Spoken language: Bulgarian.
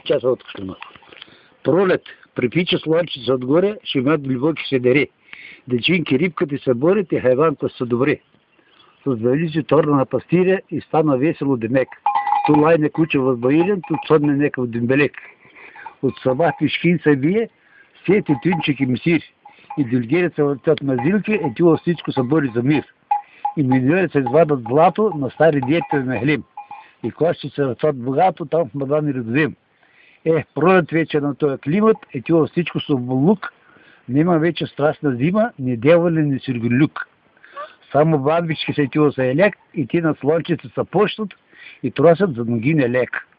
часа откъщено. Пролет, припича слънчица отгоре, ще имат глубоки седери. Дечинки рибката се борят и хайванта са добре. Създали си торна на пастиря и стана весело демек. Ту лайне куче възбаилен, ту цодне некъв дембелек. От сама пишкин се бие, сети тюнчик и мисир. И дилгерица въртят на зилки, тюла всичко се бори за мир. И миньорите извадат злато на стари диетите на хлим. И кощи се ръцат богато, там в мадани родовим. Пролет вече на този климат, тюла всичко с облук. Нема вече страстна зима, ни дяволен, ни сиргулюк. Само бабички се тюла са елек и ти на слънчица са почнат и тросят за ноги не лек.